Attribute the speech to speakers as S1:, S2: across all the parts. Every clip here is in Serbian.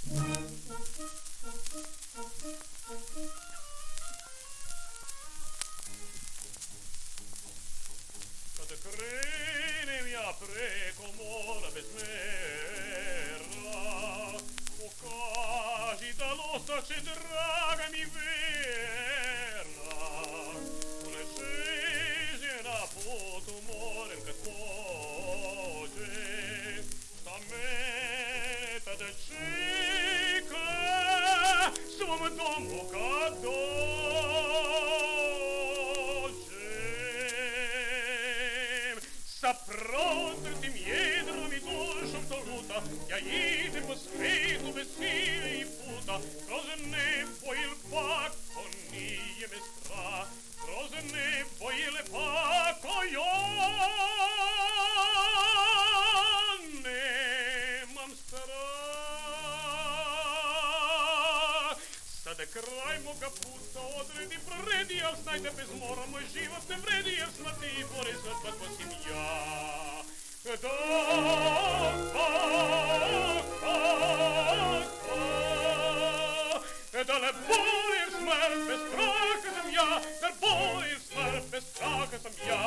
S1: Kad krenem ja preko mora bez mera, pokaži da ostaće draga mi vera. Uneseže na putu morem kad pođe, sa mene tada čeka svom domu kad dođem. Sa protrtim jedrom i dušom to luta, ja idem po svetu bez sile i puta, kroz nebo il pako nije me strah, kroz nebo il pako ja nemam strah. Sada kraj moga puta odredi, proredi, al znajte bez mora moj život ne vredi, jer smrti i bore za tako sim ja. Da ne bolim smrt bez straha sam ja, da bolim smrt bez straha sam ja.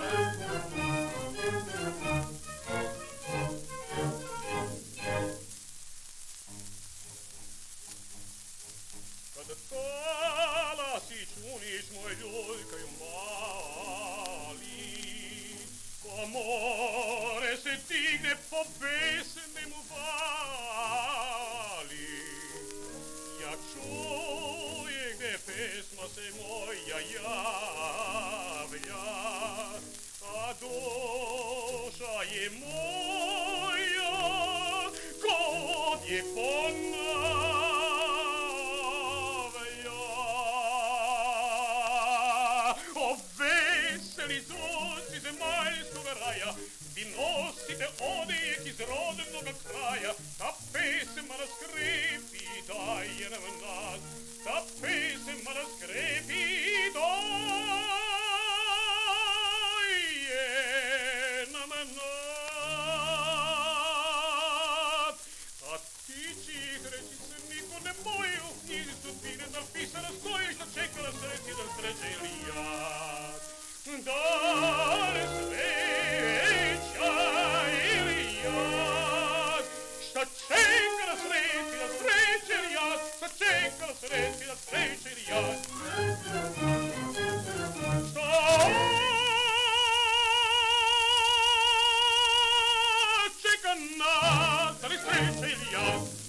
S1: Kada talasi čuniš moj ljuljkaju mali, ko more se digne po pesmemu vali. Ja čujem gde pesma se moja javlja, a duša je moja kod je ponavlja. O veseli zvuci zemaljskog raja, vi nosite odijek iz rodnog kraja, ta pesma raskrepi daje nam nas, ta pesma raskrepi daje nam nas. A ti će ih reći se niko ne boji u knjizi sudbine, da li pisana stojiš da čeka na sreći da sreće ili jad. Da li sreća ili jad, šta čeka na sreći da sreće ili jad, šta čeka na sreći da sreće ili jad. Šta čeka nas, da li sreće ili jad.